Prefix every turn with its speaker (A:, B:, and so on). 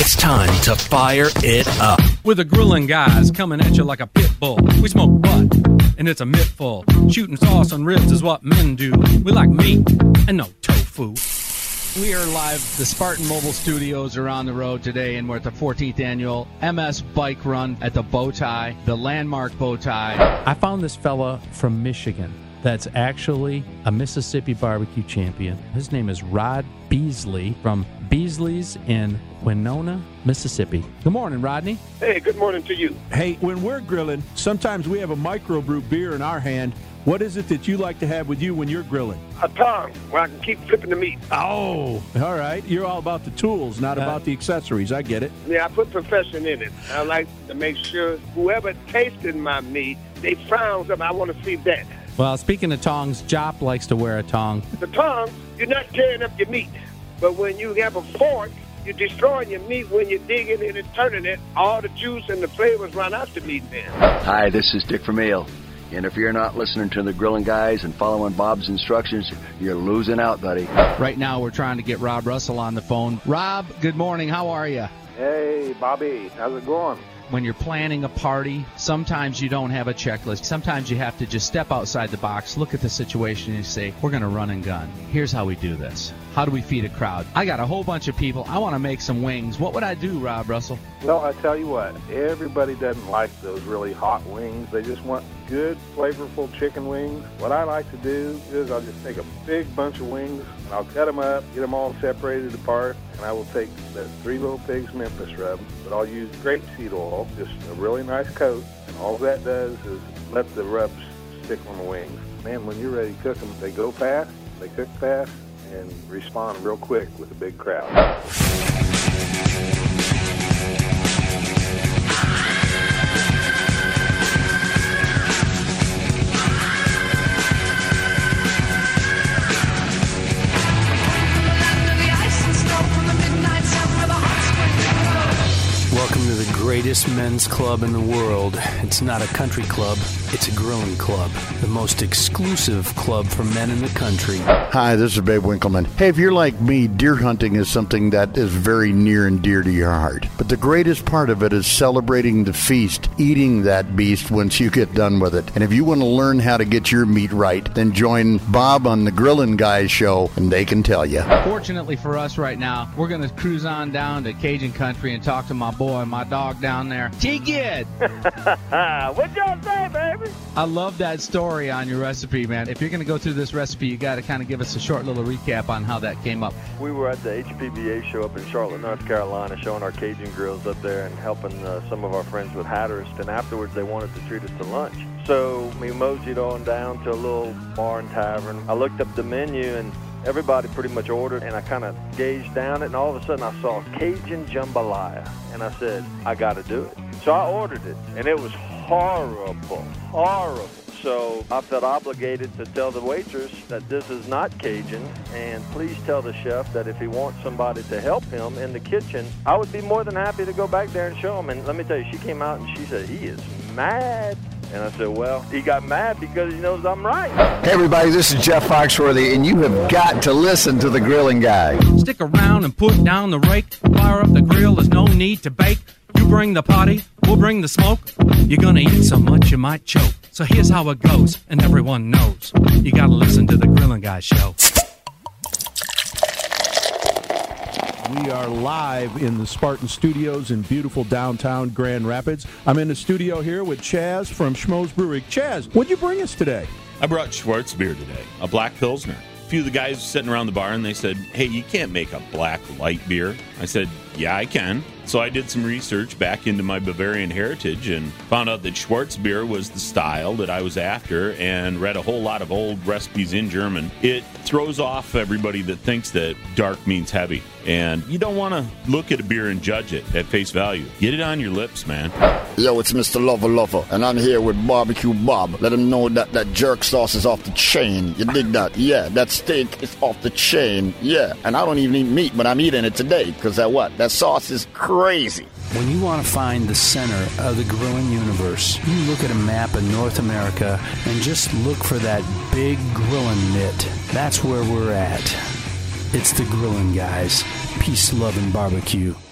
A: It's time to fire it up.
B: With the grilling guys coming at you like a pit bull. We smoke butt, and it's a mittful. Shooting sauce on ribs is what men do. We like meat and no tofu.
C: We are live. The Spartan Mobile Studios are on the road today, and we're at the 14th annual MS Bike Run at the Bowtie, the landmark Bowtie.
D: I found this fella from Michigan that's actually a Mississippi barbecue champion. His name is Rod Beasley from Beasley's in Winona, Mississippi. Good morning, Rodney.
E: Hey, good morning to you.
F: Hey, when we're grilling, sometimes we have a microbrew beer in our hand. What is it that you like to have with you when you're grilling?
E: A tongue where I can keep flipping the meat.
F: Oh, all right. You're all about the tools, not about the accessories. I get it.
E: Yeah, I put profession in it. I like to make sure whoever tasted my meat, they found something. I want to see that.
D: Well, speaking of tongs, Jop likes to wear a tong.
E: The tongue, you're not tearing up your meat. But when you have a fork, you're destroying your meat when you're digging it and turning it. All the juice and the flavors run out the meat then.
G: Hi, this is Dick Vermeil. And if you're not listening to the Grilling Guys and following Bob's instructions, you're losing out, buddy.
C: Right now, we're trying to get Rob Russell on the phone. Rob, good morning. How are you?
H: Hey, Bobby. How's it going?
C: When you're planning a party, sometimes you don't have a checklist. Sometimes you have to just step outside the box, look at the situation, and say, we're going to run and gun. Here's how we do this. How do we feed a crowd? I got a whole bunch of people. I want to make some wings. What would I do, Rob Russell?
H: Well, I tell you what, everybody doesn't like those really hot wings. They just want good, flavorful chicken wings. What I like to do is I'll just take a big bunch of wings, and I'll cut them up, get them all separated apart, and I will take the Three Little Pigs Memphis rub, but I'll use grapeseed oil, just a really nice coat, and all that does is let the rubs stick on the wings. Man, when you're ready to cook them, they go fast, they cook fast, and respond real quick with a big crowd.
A: Welcome to the greatest men's club in the world. It's not a country club, it's a grilling club. The most exclusive club for men in the country.
I: Hi, this is Babe Winkleman. Hey, if you're like me, deer hunting is something that is very near and dear to your heart. But the greatest part of it is celebrating the feast, eating that beast once you get done with it. And if you want to learn how to get your meat right, then join Bob on the Grilling Guys show, and they can tell you.
C: Fortunately for us right now, we're going to cruise on down to Cajun Country and talk to my boy, my dog down there, T-Gid.
E: What y'all say, baby?
C: I love that story on your recipe, man. If you're going to go through this recipe, you got to kind of give us a short little recap on how that came up.
J: We were at the HPBA show up in Charlotte, North Carolina, showing our Cajun grills up there and helping some of our friends with Hatteras. And afterwards, they wanted to treat us to lunch. So we moseyed on down to a little bar and tavern. I looked up the menu, and everybody pretty much ordered, and I kind of gazed down it, and all of a sudden I saw Cajun Jambalaya, and I said, I got to do it. So I ordered it, and it was horrible. So I felt obligated to tell the waitress that this is not Cajun, and please tell the chef that if he wants somebody to help him in the kitchen, I would be more than happy to go back there and show him. And let me tell you, she came out and she said, he is mad. And I said, well, he got mad because he knows I'm right.
K: Hey, everybody, this is Jeff Foxworthy, and you have got to listen to the Grilling Guy.
B: Stick around and put down the rake. Fire up the grill, there's no need to bake. You bring the potty, we'll bring the smoke. You're gonna eat so much you might choke. So here's how it goes, and everyone knows. You gotta listen to the Grilling Guy show.
F: We are live in the Spartan Studios in beautiful downtown Grand Rapids. I'm in the studio here with Chaz from Schmoes Brewery. Chaz, what'd you bring us today?
L: I brought Schwartz beer today, a black Pilsner. A few of the guys sitting around the bar, and they said, hey, you can't make a black light beer. I said, yeah, I can. So I did some research back into my Bavarian heritage and found out that Schwartz beer was the style that I was after, and read a whole lot of old recipes in German. It throws off everybody that thinks that dark means heavy. And you don't want to look at a beer and judge it at face value. Get it on your lips, man.
I: Yo, it's Mr. Lover, and I'm here with Barbecue Bob. Let him know that that jerk sauce is off the chain. You dig that? Yeah, that steak is off the chain. Yeah, and I don't even eat meat, but I'm eating it today because that sauce is crazy.
A: When you want to find the center of the grilling universe, you look at a map of North America and just look for that big grilling mitt. That's where we're at. It's the Grilling Guys. Peace, love, and barbecue.